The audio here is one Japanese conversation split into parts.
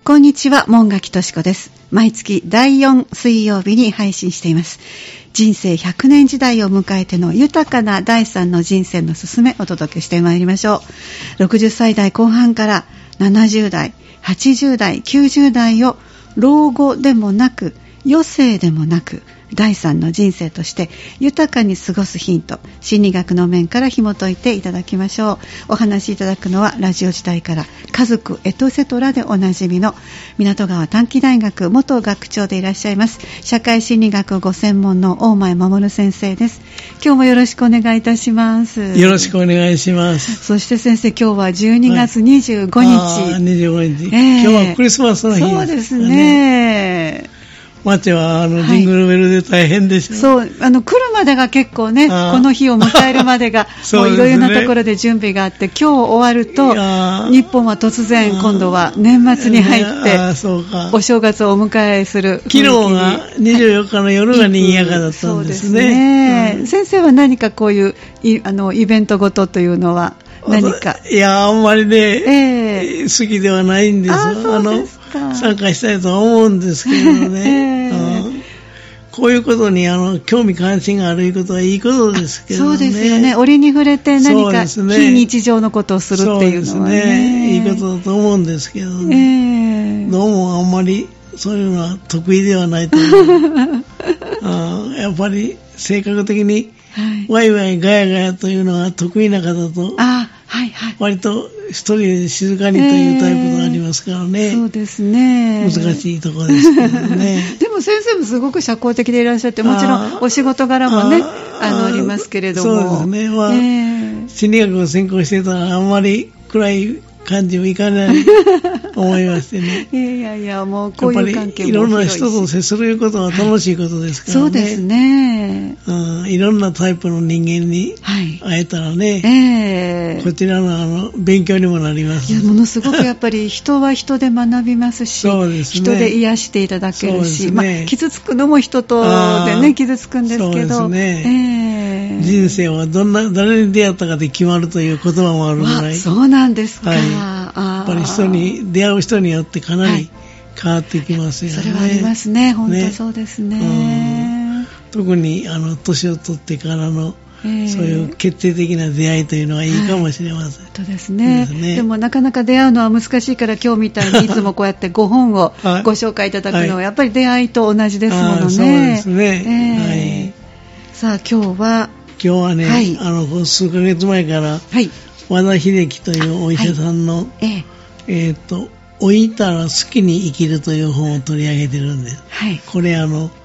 こんにちは、門垣とし子です。毎月第4水曜日に配信しています。人生100年時代を迎えての豊かな第3の人生の進めお届けしてまいりましょう。60歳代後半から70代、80代、90代を老後でもなく余生でもなく第3の人生として豊かに過ごすヒント、心理学の面から紐解いていただきましょう。お話しいただくのはラジオ時代から家族エトセトラでおなじみの港川短期大学元学長でいらっしゃいます社会心理学ご専門の大前守先生です。今日もよろしくお願いいたします。 よろしくお願いします。 そして先生、今日は12月25日、 はい、25日、今日はクリスマスの日です。 そうですね。 街はジングルベルで大変でしょ。 そう、来るまでが結構ね、この日を迎えるまでがもういろいろなところで準備があって、今日終わると日本は突然今度は年末に入ってお正月をお迎えする。 昨日が24日の夜が賑やかだったんですね。そうですね。 先生は何かこういうイベントごとというのは何か？ いや、あんまりね、好きではないんです。参加したいと思うんですけどね。こういうことに興味関心があることはいいことですけどね。そうですよね。 折に触れて何か非日常のことをするっていうのはね。 いいことだと思うんですけどね。どうもあんまりそういうのは得意ではないと思う。やっぱり性格的にワイワイガヤガヤというのが得意な方と、割と一人で静かにというタイプがありますからね。 そうですね。 難しいところですけどね。 でも先生もすごく社交的でいらっしゃって、もちろんお仕事柄もね、ありますけれども。 そうですね。心理学を専攻してたらあんまり暗い感じもいかないと思いましてね。 いや、もうこういう関係も広いし。 いろんな人と接することは楽しいことですからね。 そうですね。 いろんなタイプの人間に会えたらね、こちらの勉強にもなります。 いや、ものすごくやっぱり人は人で学びますし、そうですね、人で癒していただけるし、傷つくのも人とでね、傷つくんですけど、そうですね。 人生は誰に出会ったかで決まるという言葉もあるぐらい。 そうなんですか。 やっぱり出会う人によってかなり変わってきますよね。 それはありますね。本当そうですね。 特に年を取ってからのそういう決定的な出会いというのはいいかもしれません。 そうですね。でもなかなか出会うのは難しいから、今日みたいにいつもこうやって5本をご紹介いただくのはやっぱり出会いと同じですものね。 そうですね。 さあ今日はね、数ヶ月前から和田秀樹というお医者さんの老いたら好きに生きるという本を取り上げてるんです。これ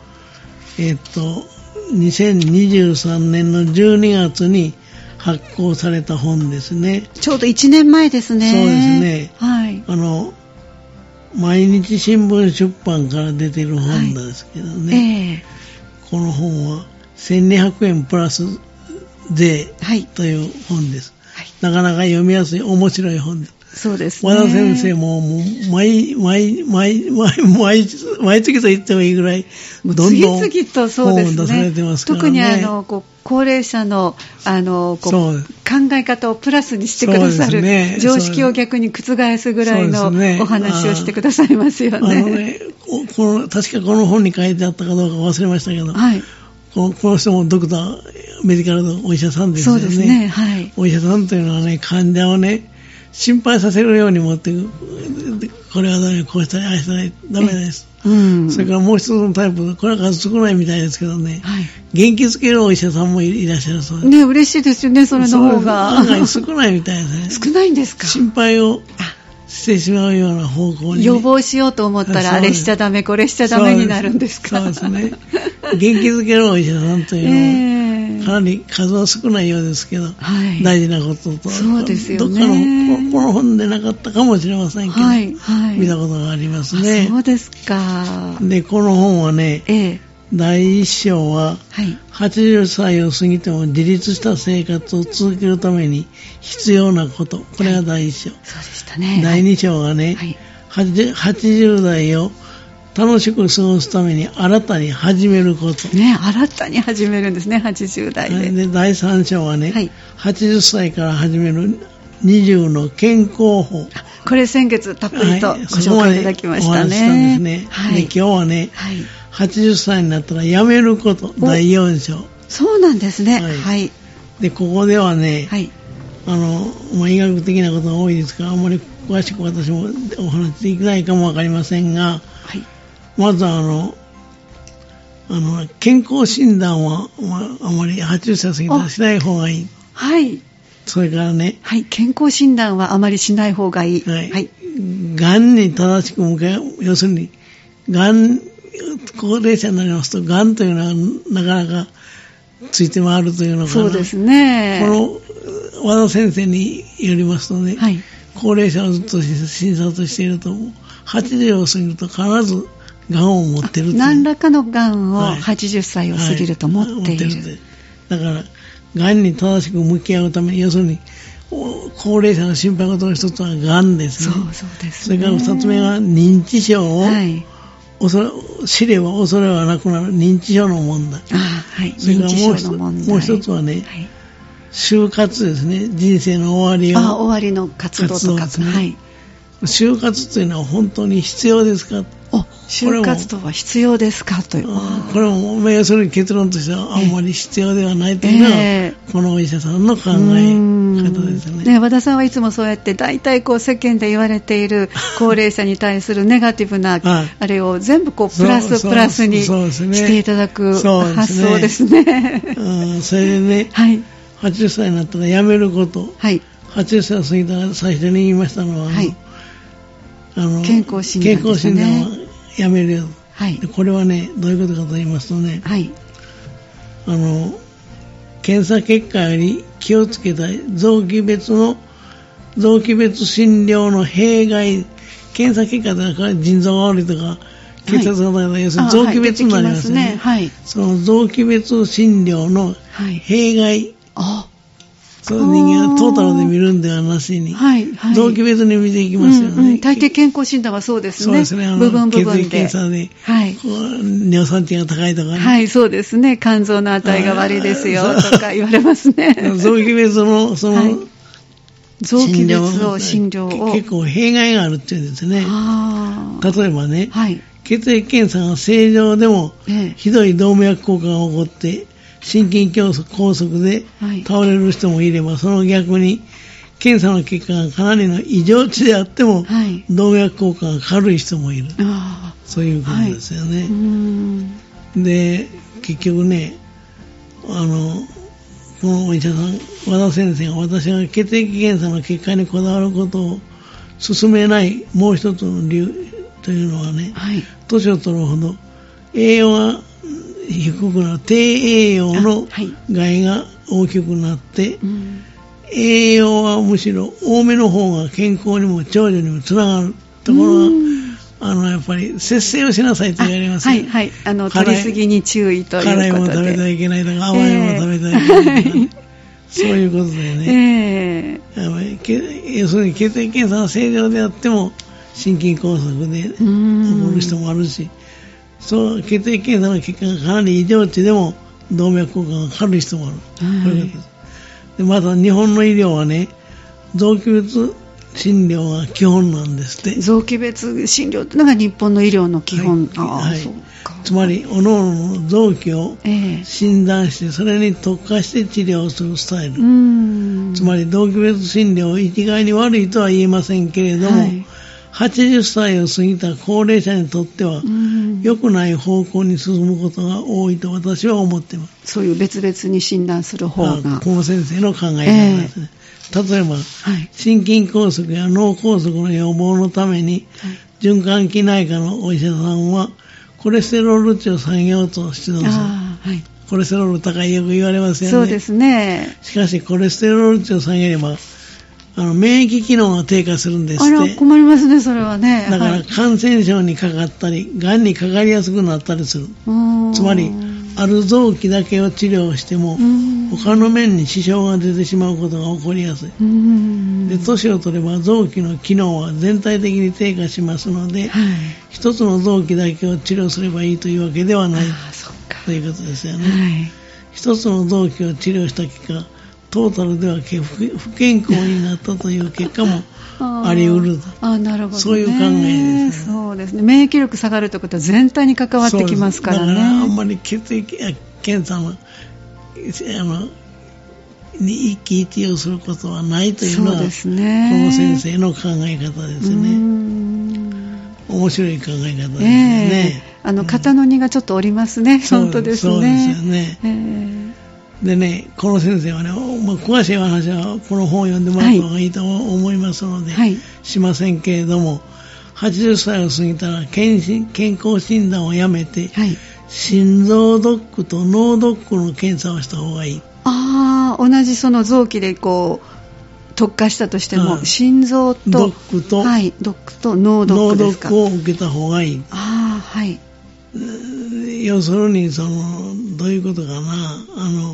2023年の12月に発行された本ですね。 ちょうど1年前ですね。 そうですね。毎日新聞出版から出てる本なんですけどね。この本は1200円プラス税という本です。なかなか読みやすい面白い本です。 そうですね。 和田先生も毎月と言ってもいいぐらいどんどん本を出されてますからね。 特に高齢者の考え方をプラスにしてくださる、常識を逆に覆すぐらいのお話をしてくださいますよね。 確かこの本に書いてあったかどうか忘れましたけど、この人もドクター、メディカルのお医者さんですよね。そうですね。お医者さんというのはね、患者をね、心配させるように持っていく。これはダメ、こうしたらああしたらダメです。それからもう一つのタイプ、これは数少ないみたいですけどね、元気づけるお医者さんもいらっしゃるそうです。 ね、嬉しいですよね、それの方が。 案外少ないみたいですね。 少ないんですか。 心配をしてしまうような方向に、 予防しようと思ったらあれしちゃダメ、これしちゃダメになるんですか。 そうですね。元気づけるお医者さんというのは、かなり数は少ないようですけど、大事なことと、 そうですよね。 どっかのこの本でなかったかもしれませんけど、見たことがありますね。 そうですか。 で、この本はね、第一章は、80歳を過ぎても自立した生活を続けるために必要なこと、これが第一章。そうでしたね。第二章はね、80代を楽しく過ごすために新たに始めること。ね、 新たに始めるんですね、80代で。 で、第3章はね、80歳から始める 20の健康法。 これ先月たっぷりとご紹介いただきましたね。お話したんですね。 はい、で今日はね、はい、80歳になったらやめること、第4章。 そうなんですね。はい。はい、 で、ここではね、はい、医学的なことが多いですから、あんまり詳しく私もお話しできないかもわかりませんが、はい、まず健康診断は、あまり80歳過ぎたらしない方がいい。 はい。 それからね。 はい。健康診断はあまりしない方がいい。 はい。はい。がんに正しく向かう、要するに、高齢者になりますと、がんというのはなかなかついて回るというのかな。 そうですね。 この和田先生によりますとね、はい、高齢者をずっと診察していると、80を過ぎると必ずがんを持っているという。 何らかのがんを80歳を過ぎると持っている。はいはい、 だから、がんに正しく向き合うために、要するに、高齢者の心配事の一つはがんですね。 そうですね。 それから二つ目が認知症を、はい、知れば恐れはなくなる認知症の問題。 はい、 それからもう一つはね、はい、就活ですね。人生の終わりの活動とかですね。はい、 就活というのは本当に必要ですか？ 就活とは必要ですかという。 これも要するに結論としてはあんまり必要ではないというのが、このお医者さんの考え方ですね。 和田さんはいつもそうやって大体世間で言われている高齢者に対するネガティブなあれを全部プラスにしていただく発想ですね。 それでね、はい、80歳になったらやめること、はい、80歳を過ぎたら最初に言いましたのは、はい、 健康診断ですね。 はやめるよ、はい、これはねどういうことかと言いますとね、はい、検査結果より気をつけたい臓器別診療の弊害。検査結果では腎臓が悪いとか血圧が高いとか、要するに臓器別になりますね。はい、その臓器別診療の弊害、はい、そう人間はトータルで見るんではなしに、はいはい、臓器別に見ていきますよね。 大抵健康診断はそうですね。 そうですね。 部分で。 血液検査で、はい、尿酸値が高いとかね。 はい、そうですね。肝臓の値が悪いですよとか言われますね。 臓器別のはい、 臓器別の診療を結構弊害があるっていうんですね。例えばね、はい、血液検査が正常でも、ひどい動脈硬化が起こって心筋梗塞で倒れる人もいれば、その逆に検査の結果がかなりの異常値であっても、はい、動脈硬化が軽い人もいる。そういうことですよね。はい、で、結局ね、このお医者さん、和田先生が私が血液検査の結果にこだわることを進めないもう一つの理由というのはね、はい、年を取るほど栄養が低くなる低栄養の害が大きくなって、栄養はむしろ多めの方が健康にも長寿にもつながるところが、やっぱり節制をしなさいと言われますよね。はいはい、取りすぎに注意ということで。辛いもの食べてはいけないとか、甘いもの食べてはいけないとか、そういうことでね、要するに血液検査が正常であっても心筋梗塞で起こる人もあるし、そう血液検査の結果がかなり異常値でも動脈硬化が軽い人もある。こういうことです。でまた日本の医療はね、臓器別診療が基本なんですって。 臓器別診療というのが日本の医療の基本。 はい、そうか。つまり各々の臓器を診断して、それに特化して治療するスタイル。つまり臓器別診療一概に悪いとは言えませんけれども、はい、80歳を過ぎた高齢者にとっては良くない方向に進むことが多いと私は思っています。 そういう別々に診断する方が。 この先生の考え方ですね。例えば、はい、心筋梗塞や脳梗塞の予防のために、はい、循環器内科のお医者さんはコレステロール値を下げようと指導する。はい、コレステロール高いよく言われますよね。 そうですね。 しかしコレステロール値を下げれば免疫機能が低下するんですって。 あら、困りますね、それはね。 だから感染症にかかったり、がんにかかりやすくなったりする。つまりある臓器だけを治療しても他の面に支障が出てしまうことが起こりやすい。で、年を取れば臓器の機能は全体的に低下しますので、はい、一つの臓器だけを治療すればいいというわけではないということですよね。はい、一つの臓器を治療した結果、 トータルでは不健康になったという結果もあり得ると。 なるほどね。 そういう考えです、ね。 そうですね。免疫力下がるということは全体に関わってきますからね。 だからあんまり血液検査のに一喜一憂することはないというのが、この先生の考え方ですよね。面白い考え方ですね。 肩の荷がちょっと下りますね。本当ですね。 そうですよね。でね、この先生はね、詳しい話はこの本を読んでもらった方がいいと思いますので、しませんけれども、80歳を過ぎたら健康診断をやめて、心臓ドックと脳ドックの検査をした方がいい。 同じその臓器でこう特化したとしても、心臓とドックと、 ドックと脳ドックですか。 脳ドックを受けた方がいい。要するにどういうことかな、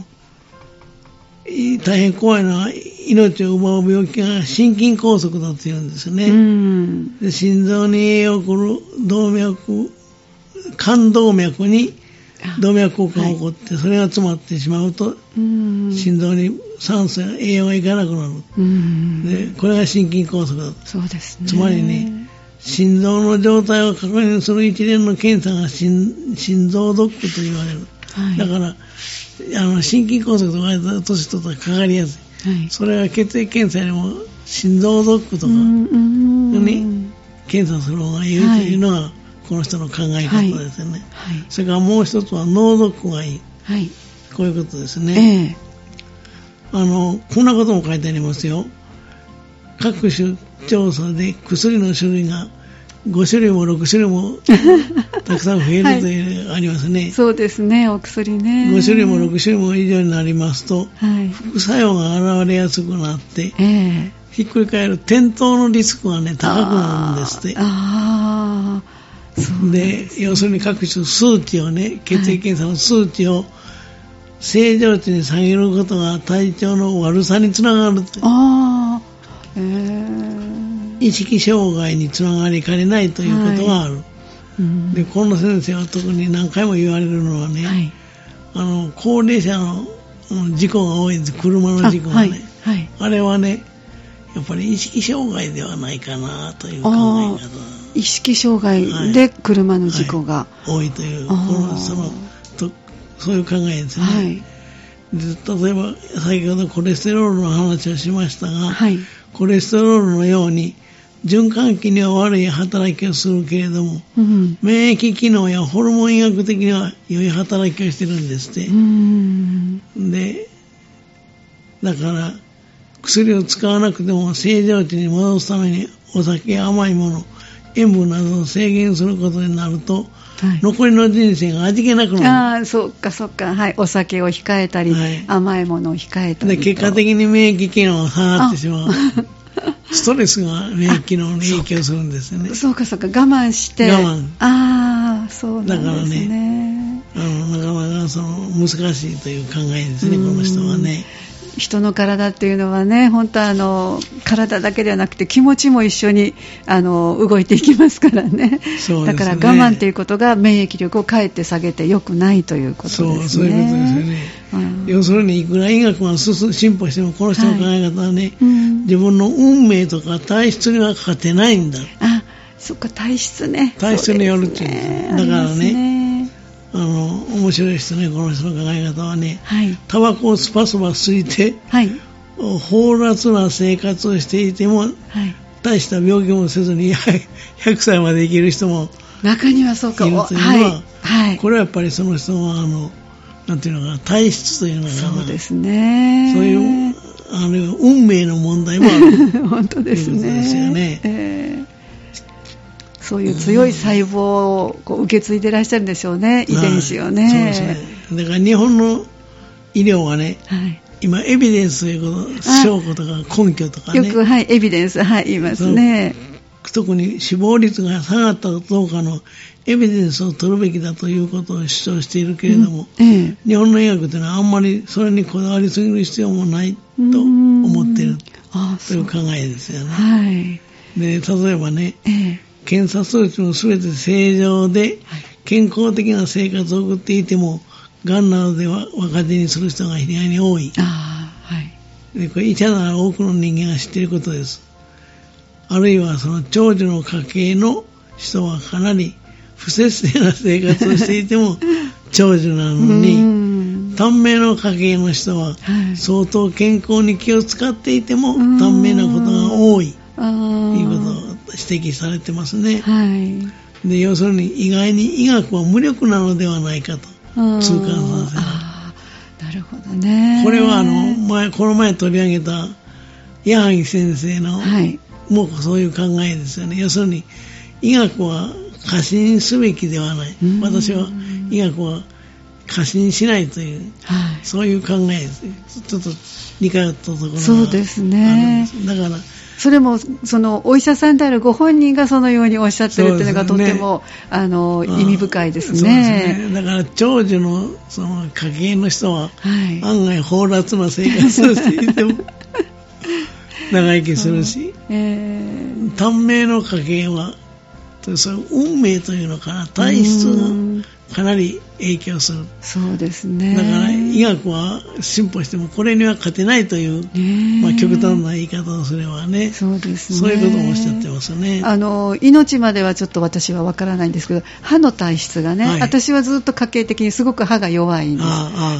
大変怖いのは命を奪う病気が心筋梗塞だというんですね。で心臓に栄養を送る動脈、冠動脈に動脈硬化が起こって、それが詰まってしまうと、心臓に酸素や栄養がいかなくなる。でこれが心筋梗塞だと。 そうですね。 つまりね、心臓の状態を確認する一連の検査が心臓ドックと言われる。だから心筋梗塞と言われた年とかかかりやすい。それは血液検査よりも心臓ドックとかに検査する方がいいというのがこの人の考え方ですよね。それからもう一つは脳ドックがいい。こういうことですね。こんなことも書いてありますよ。各種調査で薬の種類が5種類も6種類もたくさん増えるというありますね。 そうですね、お薬ね。 5種類も6種類も以上になりますと、副作用が現れやすくなって、ひっくり返る転倒のリスクがね、高くなるんですって。で、要するに各種数値をね、血液検査の数値を正常値に下げることが体調の悪さにつながると。意識障害につながりかねないということがある。でこの先生は特に何回も言われるのはね、高齢者の事故が多いんです。車の事故がね、あれはね、やっぱり意識障害ではないかなという考え方。 意識障害で車の事故が、 多いというそういう考えですね。で例えば先ほどコレステロールの話をしましたが、コレステロールのように循環器には悪い働きをするけれども、免疫機能やホルモン医学的には良い働きをしてるんですって。でだから薬を使わなくても正常値に戻すためにお酒や甘いもの、塩分などを制限することになると、残りの人生が味気なくなる。 そうかそうか、お酒を控えたり、甘いものを控えたりで結果的に免疫機能が下がってしまう。ストレスが免疫機能に影響するんですよね。 そうかそうか、我慢してそうなんですね。だからね、 なかなか難しいという考えですね、この人はね。 人の体っていうのはね、本当体だけではなくて気持ちも一緒に動いていきますからね。だから我慢ということが免疫力をかえって下げて良くないということですね。 そういうことですよね。要するにいくら医学が進歩してもこの人の考え方はね、自分の運命とか体質にはかかってないんだ。 そっか、体質ね。 体質によるっていうんです。だからね、面白いですね、この人の考え方はね。タバコをスパスパ吸いて、放埓な生活をしていても、大した病気もせずに100歳まで生きる人も中にはそうかいるというのは、これはやっぱりその人はなんていうのかな、体質というのかな、 そうですね、 そういう運命の問題もある本当ですね。 ということですよね。 そういう強い細胞を受け継いでいらっしゃるんでしょうね、遺伝子をね。 そうですね。だから日本の医療はね、今エビデンスということ、証拠とか根拠とかね、 よくエビデンス言いますね。 特に死亡率が下がったかどうかのエビデンスを取るべきだということを主張しているけれども、日本の医学というのはあんまりそれにこだわりすぎる必要もないと思っているという考えですよね。で例えばね、検査数値も全て正常で健康的な生活を送っていても、がんなどでは若手にする人が非常に多い。 でこれ医者なら多くの人間が知っていることです。あるいはその長寿の家系の人はかなり不節制な生活をしていても長寿なのに、短命の家系の人は相当健康に気を使っていても短命なことが多いということを指摘されてますね。で要するに意外に医学は無力なのではないかと痛感させる。 なるほどね。 これはこの前取り上げた矢作先生の、もうそういう考えですよね。要するに医学は過信すべきではない。私は医学は過信しないという、そういう考えです。ちょっと理解をところがあるんです。 そうですね。 だからそれもそのお医者さんであるご本人がそのようにおっしゃってるっていうのがとても、意味深いですね。 そうですね。だから長寿のその家系の人は、案外放埓な生活をしていても長生きするし、短命の家系はそういう運命というのかな、体質がかなり影響する。 そうですね。 だから医学は進歩してもこれには勝てないという、極端な言い方をすればね。 そうですね。 そういうこともおっしゃってますね。 命まではちょっと私は分からないんですけど、歯の体質がね、私はずっと家系的にすごく歯が弱いんです。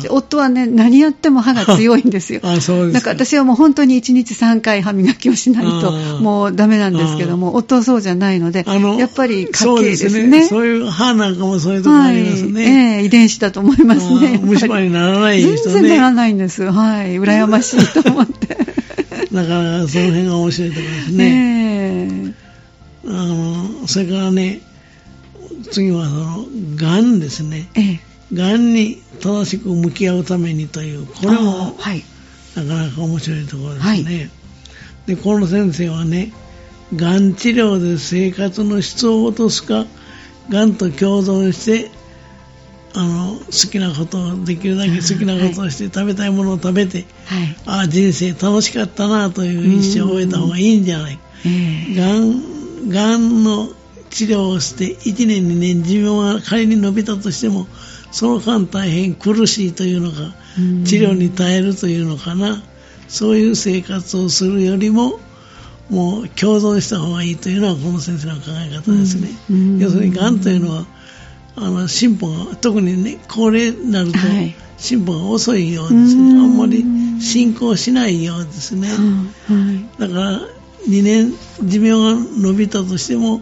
で夫はね、何やっても歯が強いんですよ。 そうです。 だから私はもう本当に1日3回歯磨きをしないともうダメなんですけども、夫はそうじゃないので、やっぱり家系ですね。 そういう歯なんかもそういうところありますね。 遺伝子だと思いますね。 虫歯にならない人ね。 全然ならないんです。羨ましいと思って。 だからその辺が面白いところですね。それからね、次はそのがんですね。がんに正しく向き合うためにという、これもなかなか面白いところですね。でこの先生はね、がん治療で生活の質を落とすか、がんと共存して好きなことをできるだけ好きなことをして、食べたいものを食べて、人生楽しかったなという一生を終えた方がいいんじゃないか。がんの治療をして1年2年寿命が仮に伸びたとしても、その間大変苦しいというのか、治療に耐えるというのかな、そういう生活をするよりももう共存した方がいいというのはこの先生の考え方ですね。要するにがんというのは進歩が特にね、高齢になると進歩が遅いようですね。あんまり進行しないようですね。だから2年寿命が伸びたとしても、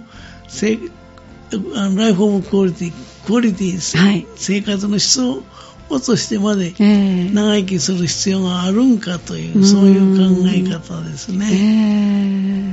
ライフオブクオリティ、生活の質を落としてまで長生きする必要があるんかという、そういう考え方ですね。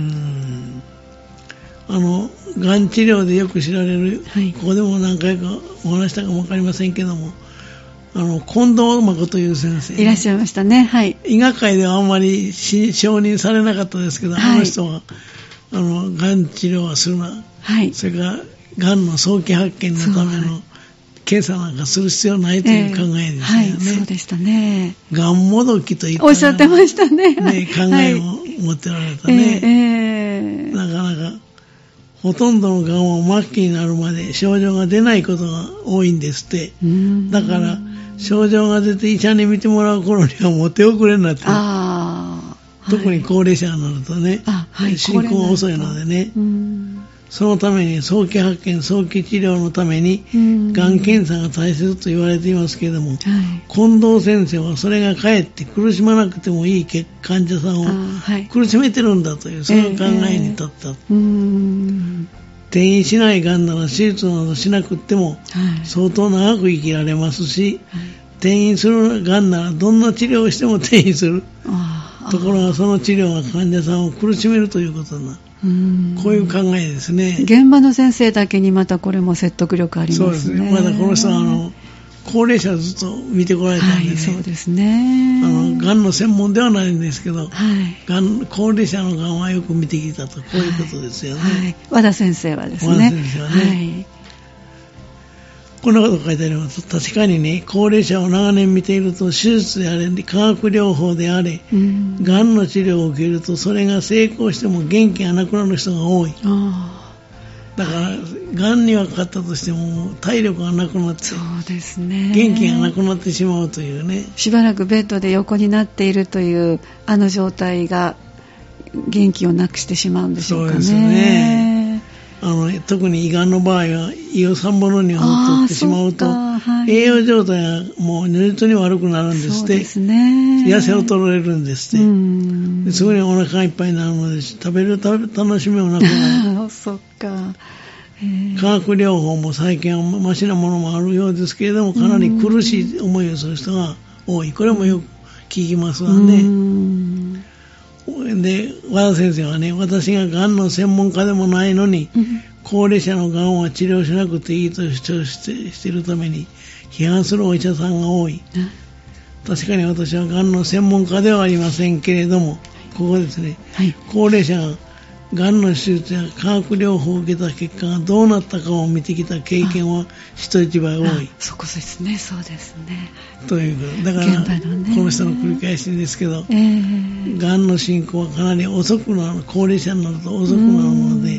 がん治療でよく知られる、ここでも何回かお話したかも分かりませんけども、近藤真という先生、 いらっしゃいましたね。 医学界ではあんまり承認されなかったですけど、あの人はがん治療はするな、それからがんの早期発見のための検査なんかする必要ないという考えですよね。 そうでしたね。 がんもどきといったおっしゃってましたね。 考えを持っておられたね。なかなかほとんどのがんは末期になるまで症状が出ないことが多いんですって。だから症状が出て医者に見てもらう頃にはもう手遅れになって、特に高齢者になるとね、進行が遅いのでね、そのために早期発見、早期治療のためにがん検査が大切と言われていますけれども、近藤先生はそれがかえって苦しまなくてもいい患者さんを苦しめてるんだという、そういう考えに立った。転移しないがんなら手術などしなくても相当長く生きられますし、転移するがんならどんな治療をしても転移する。ところがその治療が患者さんを苦しめるということになる。こういう考えですね。 現場の先生だけにまたこれも説得力ありますね。 そうですね。まだこの人は高齢者をずっと見てこられたんでね。 そうですね。 がんの専門ではないんですけど、高齢者のがんはよく見てきたと、こういうことですよね。 和田先生はですね。 和田先生はね。こんなこと書いてあります。確かにね、高齢者を長年見ていると、手術であれ、化学療法であれ、がんの治療を受けると、それが成功しても元気がなくなる人が多い。 だからがんにはかかったとしても体力がなくなって、 そうですね、 元気がなくなってしまうというね、 しばらくベッドで横になっているというあの状態が元気をなくしてしまうんでしょうかね。 そうですね。特に胃がんの場合は胃を3分の2を取ってしまうと、はい、栄養状態がもう如実に悪くなるんですって。そうですね。痩せ衰えるんですって。すぐにお腹がいっぱいになるので食べる楽しみもなくなる。 そっか。 化学療法も最近はマシなものもあるようですけれども、かなり苦しい思いをする人が多い。これもよく聞きますわね。で、和田先生はね、私ががんの専門家でもないのに、高齢者のがんは治療しなくていいと主張しているために批判するお医者さんが多い。確かに私はがんの専門家ではありませんけれども、ここですね、はい、高齢者ががんの手術や化学療法を受けた結果がどうなったかを見てきた経験は人一倍多い。 そこですね、そうですね。 ということだから、この人の繰り返しですけど、がんの進行はかなり遅くなる、高齢者になると遅くなるもので、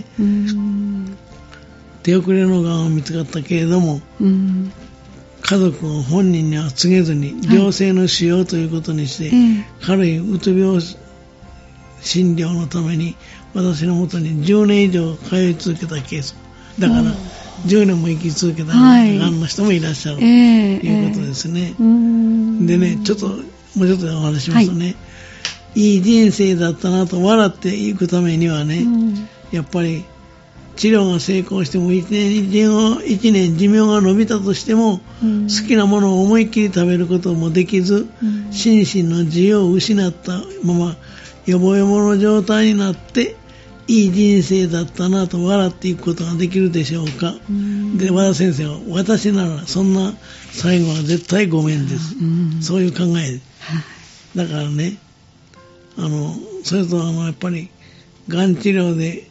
手遅れのがんを見つかったけれども、家族が本人には告げずに良性の腫瘍ということにして、軽いうつ病診療のために私のもとに10年以上通い続けたケースだから、10年も生き続けたがんの人もいらっしゃる、ということですね。でね、ちょっともうちょっとお話しますとね、いい人生だったなと笑っていくためにはね、やっぱり治療が成功しても1年寿命が延びたとしても、好きなものを思いっきり食べることもできず、心身の自由を失ったままよぼよぼの状態になっていい人生だったなと笑っていくことができるでしょうか。で、和田先生は私ならそんな最後は絶対ごめんです、そういう考えだからね、それとやっぱりがん治療で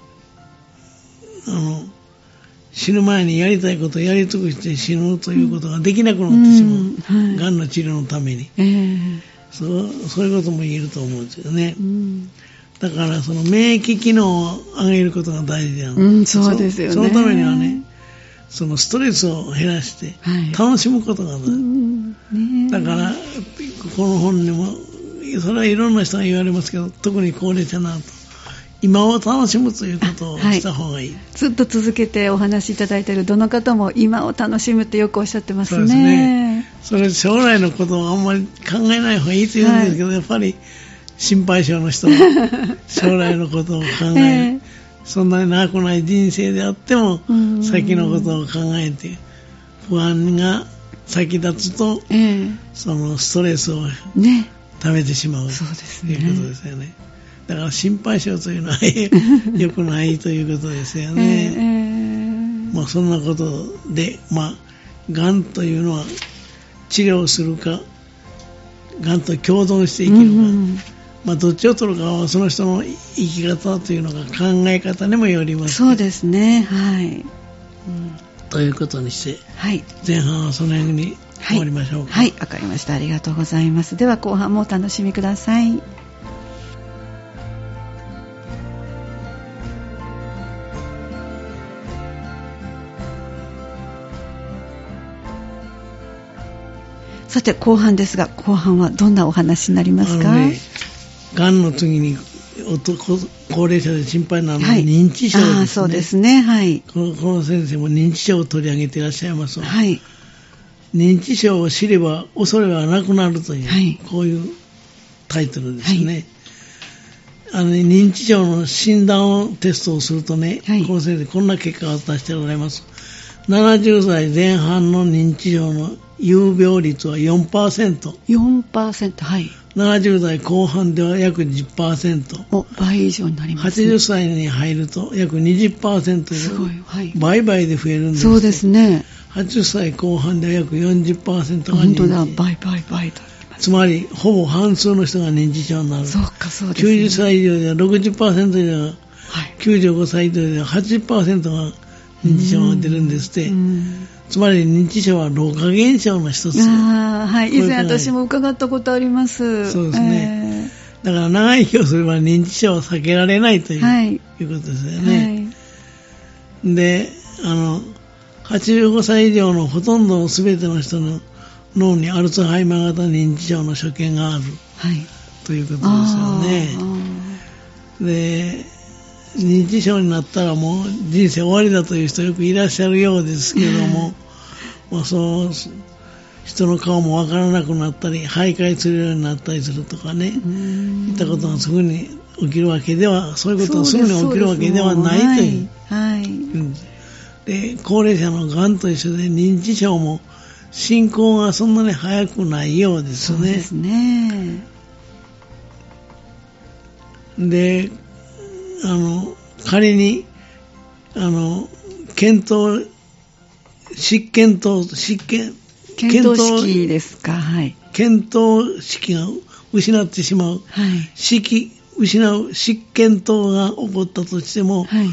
死ぬ前にやりたいことをやり尽くして死ぬということができなくなってしまう、がんの治療のために、そういうことも言えると思うんですよね。だからその免疫機能を上げることが大事なの、 そうですよね。 そのためにはね、そのストレスを減らして楽しむことが大事、だからこの本にもそれはいろんな人が言われますけど、特に高齢者なと今を楽しむということをした方がいい、 ずっと続けてお話しいただいているどの方も今を楽しむってよくおっしゃってますね。 そうですね。それ将来のことをあんまり考えない方がいいと言うんですけど、やっぱり心配性の人は将来のことを考える、そんなに長くない人生であっても先のことを考えて不安が先立つと、そのストレスを食べてしまう、ということですよね。だから心配性というのは良くないということですよね。まあそんなことで、がんというのは治療するかがんと共存して生きるか、どっちを取るかはその人の生き方というのが考え方にもよります。 そうですね、はい、 ということにして、前半はその辺に終わりましょうか。 はい、わかりました。ありがとうございます。では後半もお楽しみください。さて後半ですが、後半はどんなお話になりますか？ がんの次に高齢者で心配なのは認知症ですね。 そうですね、 この先生も認知症を取り上げていらっしゃいます。認知症を知れば恐れはなくなるという、こういうタイトルですね。認知症の診断テストをするとね、この先生こんな結果を出しておられます。70歳前半の認知症の有病率は 4%。70代後半では約 10%。 倍以上になりますね。 80歳に入ると約 20%。すごい。倍々で増えるんです。 そうですね。 80歳後半では約 40% が本当だ、倍と。 つまりほぼ半数の人が認知症になる。 そうですね。 90歳以上では 60% 以上が、95歳以上では 80% が認知症が出るんですって。つまり認知症は老化現象の一つ。以前私も伺ったことあります。 そうですね。だから長生きをすれば認知症は避けられないという、ことですよね。 で、85歳以上のほとんど全ての人の脳にアルツハイマー型認知症の所見がある、はい、ということですよね。で、認知症になったらもう人生終わりだという人よくいらっしゃるようですけども、そう人の顔もわからなくなったり徘徊するようになったりするとかね、いったことがすぐに起きるわけでは、そういうことがすぐに起きるわけではないという、はい、で高齢者のがんと一緒で認知症も進行がそんなに早くないようですね。そうですね。で、仮に検討式ですか、はい、検討式が失ってしまう、はい、失う式検討が起こったとしても、はい、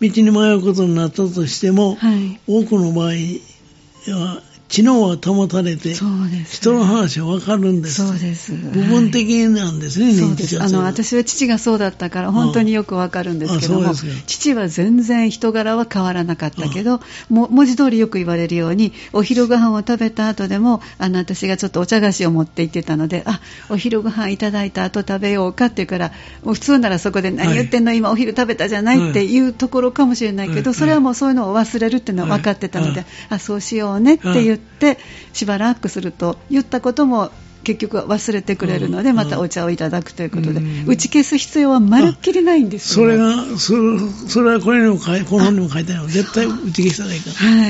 道に迷うことになったとしても、はい、多くの場合は知能は保たれて、人の話は分かるんです。そうです。部分的なんですね、認知症。 私は父がそうだったから本当によく分かるんですけども、父は全然人柄は変わらなかったけど、文字通りよく言われるように、お昼ご飯を食べた後でも、私がちょっとお茶菓子を持って行ってたので、お昼ご飯いただいた後食べようかって言うから、もう普通ならそこで何言ってんの、今お昼食べたじゃないっていうところかもしれないけど、それはもうそういうのを忘れるっていうのは分かってたので、そうしようねって言って、しばらくすると言ったことも結局は忘れてくれるので、またお茶をいただくということで、打ち消す必要はまるっきりないんですよ。 それはこの本にも書いてあるので、絶対打ち消したらいいから、はい、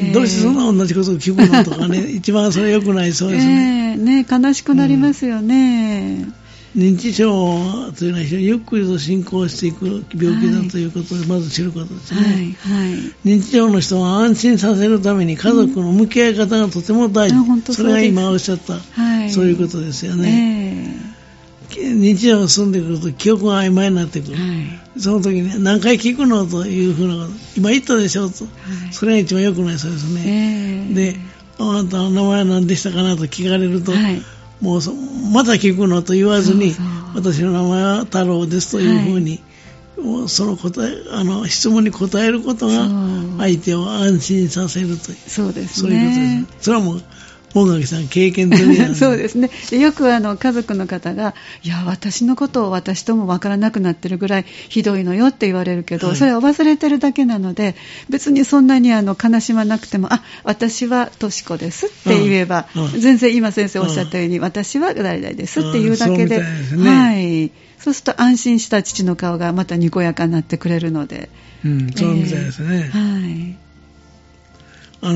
どうしてそんな同じことを聞くのとかね一番それ良くないそうですね。 悲しくなりますよね。 認知症というのは非常にゆっくりと進行していく病気だということで、まず知ることですね、はいはい、認知症の人は安心させるために家族の向き合い方がとても大事、それが今おっしゃった、はい、そういうことですよね、認知症が進んでくると記憶が曖昧になってくる、はい、その時に何回聞くのというふうなこと、今言ったでしょと、はい、それが一番良くないそうですね、で、あなたの名前は何でしたかなと聞かれると、はい、もうまた聞くのと言わずに、私の名前は太郎ですというふうに、もうその質問に答えることが相手を安心させるという、そうですね、そういうことです。それはもう本垣さん経験済みなんでそうですね。よく家族の方が、いや私のことを私とも分からなくなってるぐらいひどいのよって言われるけど、はい、それは忘れてるだけなので、別にそんなに悲しまなくても、私はとしこですって言えば、全然今先生おっしゃったように、私は誰々ですって言うだけで、そうみたいですね、はい、そうすると安心した父の顔がまたにこやかになってくれるので、 そうみたいですね、はい、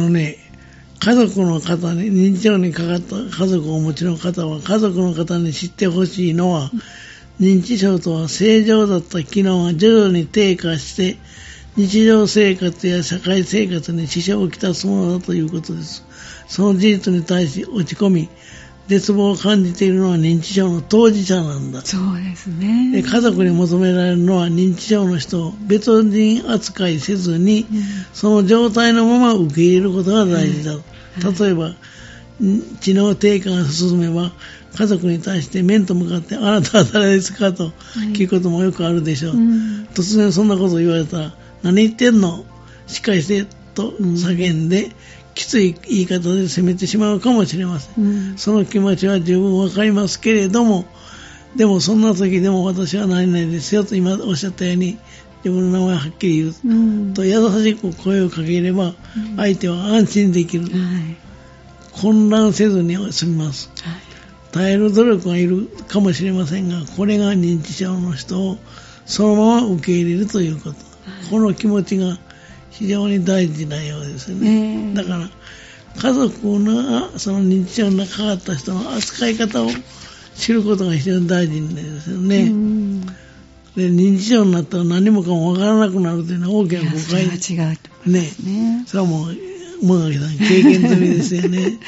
家族の方に、認知症にかかった家族をお持ちの方は、家族の方に知ってほしいのは、認知症とは正常だった機能が徐々に低下して、日常生活や社会生活に支障をきたすものだということです。その事実に対し落ち込み、絶望を感じているのは認知症の当事者なんだ。 そうですね。 で、家族に求められるのは認知症の人を別人扱いせずに、その状態のまま受け入れることが大事だ。例えば、知能低下が進めば、家族に対して面と向かって、あなたは誰ですかと聞くこともよくあるでしょう。突然そんなことを言われたら、何言ってんの？しっかりしてと叫んで、きつい言い方で責めてしまうかもしれません、その気持ちは十分わかりますけれども、でもそんな時でも私は何々ですよと今おっしゃったように自分の名前をはっきり言う、と優しく声をかければ相手は安心できる、混乱せずに済みます、耐える努力がいるかもしれませんが、これが認知症の人をそのまま受け入れるということ、この気持ちが非常に大事なようですね、だから家族がその認知症にかかった人の扱い方を知ることが非常に大事なんですよね、で認知症になったら何もかも分からなくなるというのは大きな誤解、 それは違うと思いますね。 それはもう門垣さん経験済みですよね、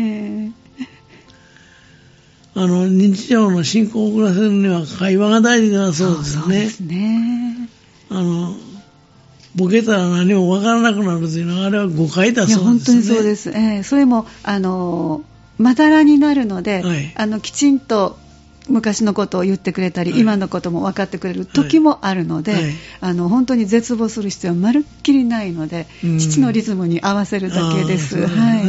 認知症の進行を遅らせるには会話が大事だそうですね。そうですね。ボケたら何も分からなくなるというのはあれは誤解だそうですね。いや本当にそうです、それもまだらになるので、きちんと昔のことを言ってくれたり、今のことも分かってくれる時もあるので、本当に絶望する必要はまるっきりないので、父のリズムに合わせるだけです。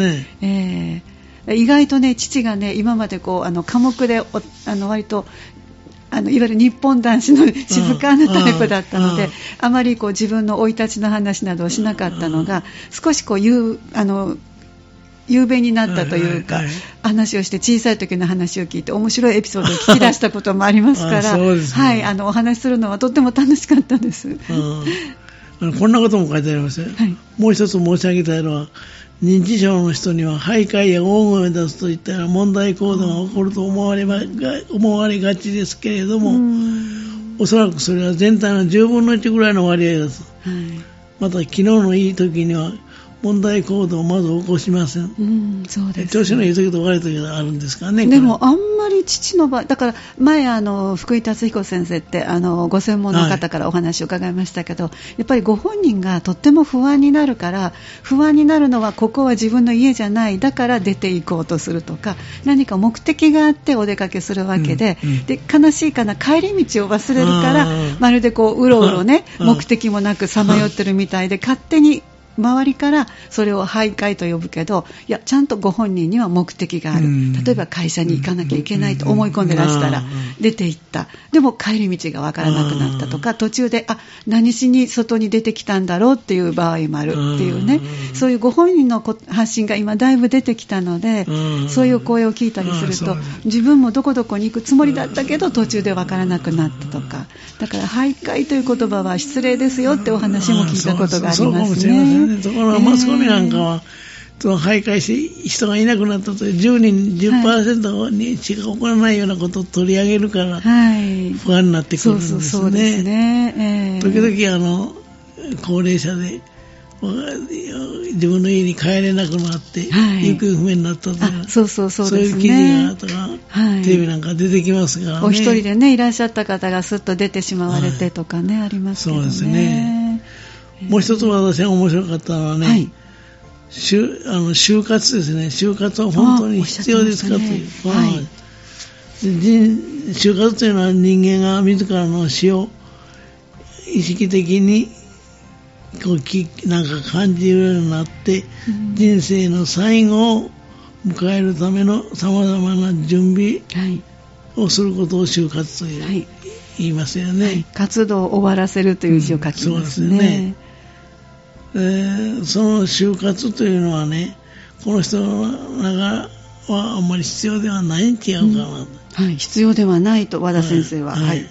意外とね、父がね、今までこう寡黙で割といわゆる日本男子の静かなタイプだったので、あまりこう自分の生い立ちの話などをしなかったのが、少しこう雄弁になったというか、話をして小さい時の話を聞いて面白いエピソードを聞き出したこともありますからお話しするのはとっても楽しかったです。 こんなことも書いてありますよ、もう一つ申し上げたいのは、認知症の人には徘徊や大声を出すといったような問題行動が起こると思われがちですけれども、おそらくそれは全体の10分の1ぐらいの割合です。また昨日のいい時には問題行動をまず起こしません。そうですね、調子のいい時と悪い時があるんですからね。 でもあんまり父の場合だから、前福井達彦先生ってご専門の方からお話を伺いましたけど、やっぱりご本人がとっても不安になるから、不安になるのはここは自分の家じゃない、だから出て行こうとするとか、何か目的があってお出かけするわけで、で悲しいかな、帰り道を忘れるから、まるでこううろうろね、目的もなくさまよってるみたいで、勝手に周りからそれを徘徊と呼ぶけど、いやちゃんとご本人には目的がある。例えば会社に行かなきゃいけないと思い込んでらしたら出て行った。でも帰り道がわからなくなったとか、途中で何しに外に出てきたんだろうっていう場合もあるっていうね、そういうご本人の発信が今だいぶ出てきたので、そういう声を聞いたりすると、自分もどこどこに行くつもりだったけど途中でわからなくなったとか、だから徘徊という言葉は失礼ですよってお話も聞いたことがありますね。 ところがマスコミなんかは、徘徊して人がいなくなったと10人 10% にしか起こらないようなことを取り上げるから、不安になってくるんですね。 そうですね。 時々高齢者で自分の家に帰れなくなって、行方不明になったとか、そういう記事がとか、テレビなんか出てきますからね。 お一人でねいらっしゃった方がすっと出てしまわれてとかね、ありますけどね。そうですね。 もう一つ私が面白かったのはね、就活ですね。就活は本当に必要ですかという。就活というのは人間が自らの死を意識的になんか感じるようになって、人生の最後を迎えるためのさまざまな準備をすることを就活という、言いますよね。 活動を終わらせるという字を書きますね。そうですね。 その就活というのはね、この人の中はあんまり必要ではないに違うかな、 必要ではないと和田先生は、 例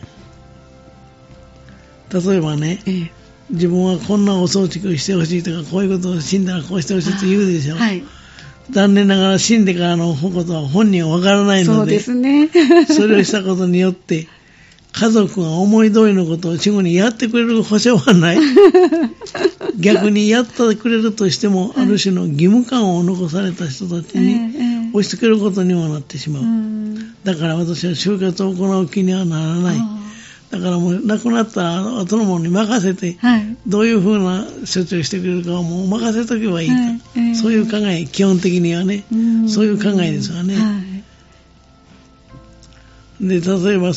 えばね、自分はこんなお葬式をしてほしいとか、こういうことを死んだらこうしてほしいと言うでしょ。残念ながら死んでからのことは本人は分からないので、 そうですね。 それをしたことによって家族が思い通りのことを死後にやってくれる保証はない。逆にやってくれるとしても、ある種の義務感を残された人たちに押し付けることにもなってしまう。だから私は就活を行う気にはならない。だからもう亡くなった後の者に任せて、どういうふうな処置をしてくれるかはもう任せとけばいいと、そういう考え、基本的にはね、そういう考えですわね。で、例えば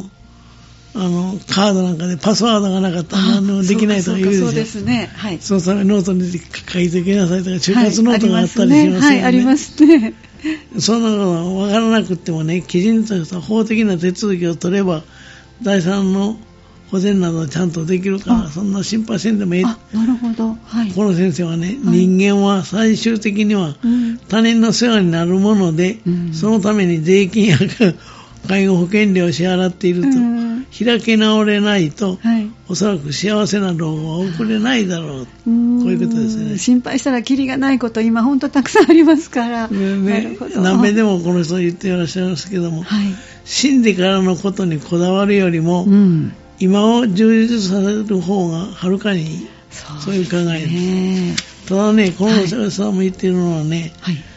カードなんかでパスワードがなかったら何もできないとか言うでしょ。 そうですね。 そのためノートに書いておきなさいとか、就活ノートがあったりしますよね。 ありますね。 そんなこと分からなくってもね、きちんとした法的な手続きを取れば、財産の保全などちゃんとできるから、そんな心配せんでもいい。 なるほど。 この先生はね、人間は最終的には他人の世話になるもので、そのために税金や介護保険料を支払っていると、開き直れないと、おそらく幸せな老後は送れないだろう。こういうことですね。 心配したらキリがないこと、今本当たくさんありますから。 何遍でもこの人言っていらっしゃいますけども、死んでからのことにこだわるよりも、今を充実させる方がはるかにいい。そういう考えです。ただね、この先生も言っているのはね、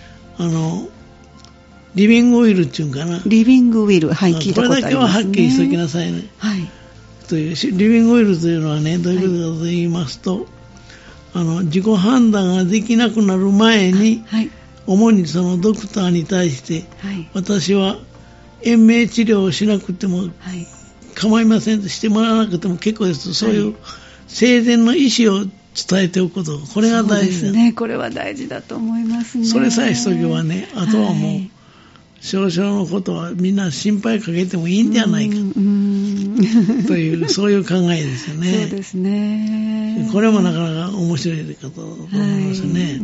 リビングウィルっていうんかな。 リビングウィル、聞いたことありますね。 これだけははっきりしておきなさいね。というリビングウィルというのはね、どういうことかと言いますと、自己判断ができなくなる前に、主にそのドクターに対して、私は延命治療をしなくても構いません、してもらわなくても結構です。そういう生前の意思を伝えておくこと、これが大事だ。 そうですね、これは大事だと思いますね。 それさえしとけばね、あとはもう、少々のことはみんな心配かけてもいいんじゃないかという、そういう考えですよね。 そうですね。 これもなかなか面白いことだと思いますね。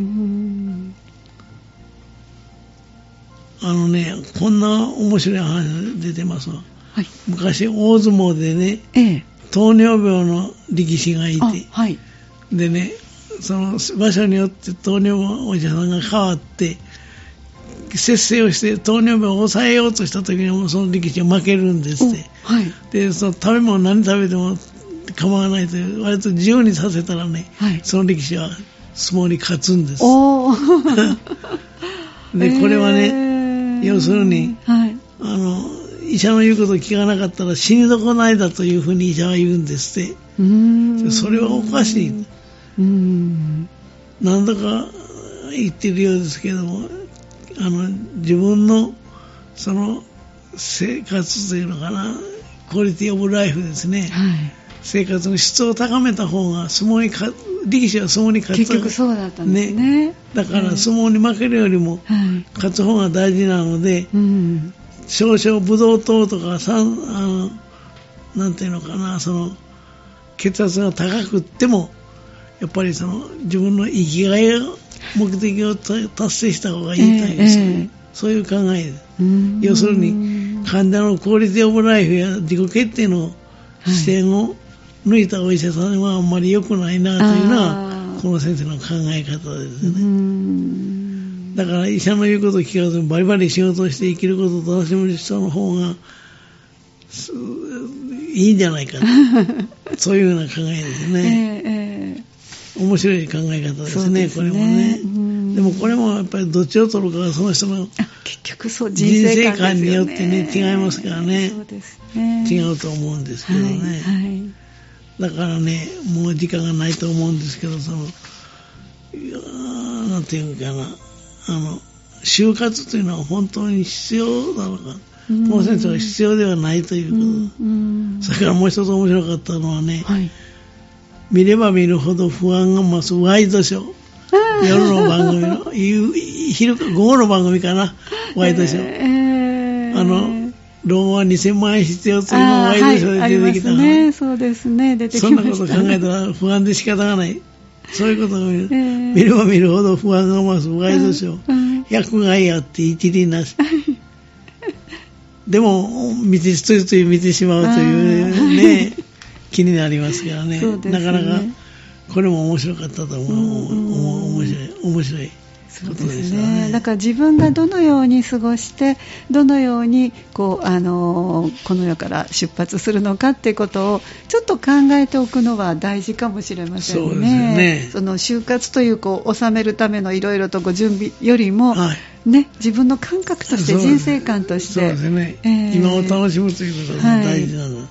こんな面白い話出てますわ。はい、昔大相撲でね、糖尿病の力士がいて、はい、でね、その場所によって糖尿病お医者さんが変わって節制をして糖尿病を抑えようとした時にもその力士は負けるんですって、はい、でその食べ物何食べても構わないという割と自由にさせたらね、はい、その力士は相撲に勝つんです。でこれはね、要するに、はい、医者の言うことを聞かなかったら死に損ないだというふうに医者は言うんですって。それはおかしい。何度か言ってるようですけども、自分のその生活というのかな、クオリティオブライフですね、はい、生活の質を高めた方が力士は相撲に勝つ。 結局そうだったんですね。 だから相撲に負けるよりも勝つ方が大事なので、少々ブドウ糖とかなんていうのかな、その血圧が高くってもやっぱりその自分の生きがいを目的を達成した方がいいという、そういう考えです。要するに患者のクオリティオブライフや自己決定の視点を抜いたお医者さんはあんまり良くないなというのはこの先生の考え方ですよね。だから医者の言うことを聞かずにバリバリ仕事をして生きることを楽しむ人の方がいいんじゃないかそういうような考えですね。面白い考え方ですね、これもね。でもこれもやっぱりどっちを取るかがその人の結局そう人生観によってね、違いますからね。そうですね、違うと思うんですけどね、はいはい、だからね、もう時間がないと思うんですけど、そのなんていうかな、就活というのは本当に必要なのか、この先生は必要ではないということ。それからもう一つ面白かったのはね、はい、見れば見るほど不安が増すワイドショー。夜の番組の午後の番組かな、ワイドショー。老後は2000万円必要というのがワイドショーで出てきたから、ね、 そうですね、出てきましたね。 そんなこと考えたら不安で仕方がない。そういうことを見れば見るほど不安が増すワイドショー。百害あって一理なし。でもついつい見てしまうというね、気になりますからね。なかなかこれも面白かったと思う。面白いことでしたね。 だから自分がどのように過ごしてどのようにこの世から出発するのかっていうことをちょっと考えておくのは大事かもしれませんね。そうですよね。その就活という収めるためのいろいろとご準備よりも、はいね、自分の感覚として人生観としてそうですね、 今を楽しむということが大事なの、はい、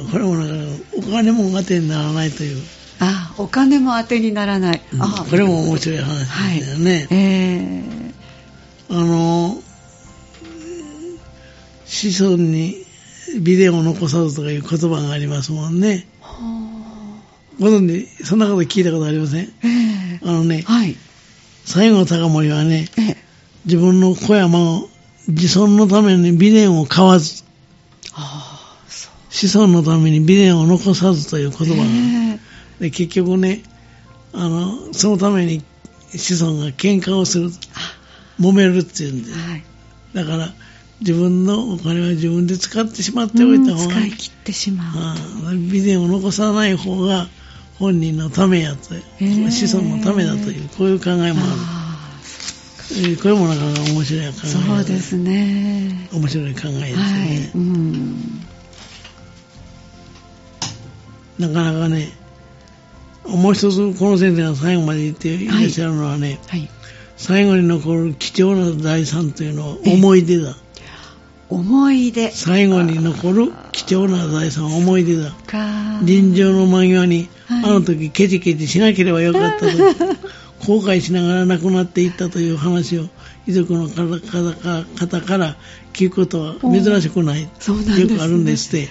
これもお金も当てにならないという。 お金も当てにならない、 これも面白い話ですよね、はい、子孫にビデオを残さずとかいう言葉がありますもんね。ご存知、そんなこと聞いたことありません？はい、西郷隆盛はね、自分の子や孫、子孫のために美伝を買わず、子孫のために美伝を残さずという言葉がで結局ね、そのために子孫が喧嘩をする、揉めるっていうんで、はい、だから自分のお金は自分で使ってしまっておいた方が、 使い切ってしまう、 美伝を残さない方が本人のためやと、子孫のためだというこういう考えもある。これもなかなか面白い考え。 そうですね。 面白い考えですね。はい、なかなかね。もう一つこの先生が最後まで言っていらっしゃるのはね、はいはい、最後に残る貴重な財産というのは思い出だ。 思い出。 最後に残る貴重な財産は思い出だ。臨終の間際に、はい、あの時ケチケチしなければよかったと後悔しながら亡くなっていったという話を遺族の方から聞くことは珍しくない。よくあるんですって。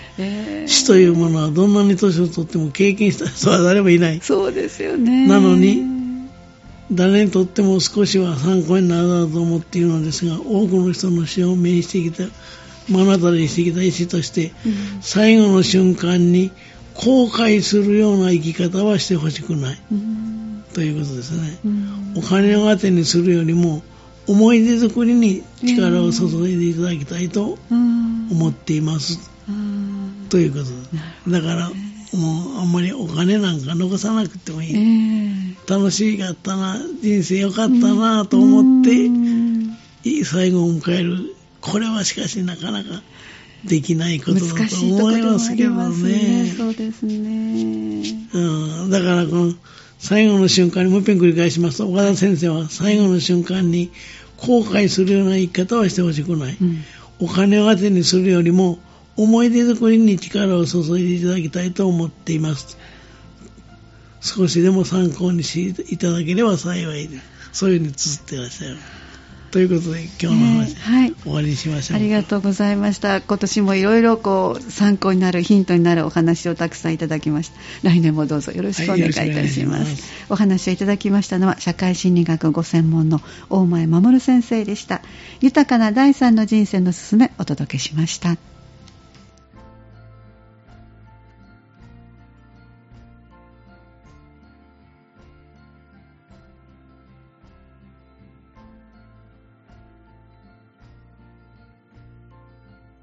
死というものはどんなに年を取っても経験した人は誰もいない。 そうですよね。 なのに誰にとっても少しは参考になるだろうと思っているのですが、多くの人の死を目にしてきた、目の当たりにしてきた医師として、最後の瞬間に後悔するような生き方はしてほしくない、ということですね。お金を当てにするよりも思い出作りに力を注いでいただきたいと思っています、ということだから、もうあんまりお金なんか残さなくてもいい、楽しかったな、人生良かったなと思って最後を迎える。これはしかしなかなかできないことだと思いますけどね。 そうですね。 だからこの最後の瞬間にもう一遍繰り返しますと、岡田先生は最後の瞬間に後悔するような生き方はしてほしくない、お金を当てにするよりも思い出作りに力を注いでいただきたいと思っています。少しでも参考にしていただければ幸いです。そういうふうに綴っていらっしゃるということで、今日の話、終わりにしましょう。 ありがとうございました。今年もいろいろ参考になる、ヒントになるお話をたくさんいただきました。来年もどうぞよろしくお願いいたします。お話をいただきましたのは社会心理学ご専門の大前守先生でした。豊かな第三の人生のすすめお届けしました。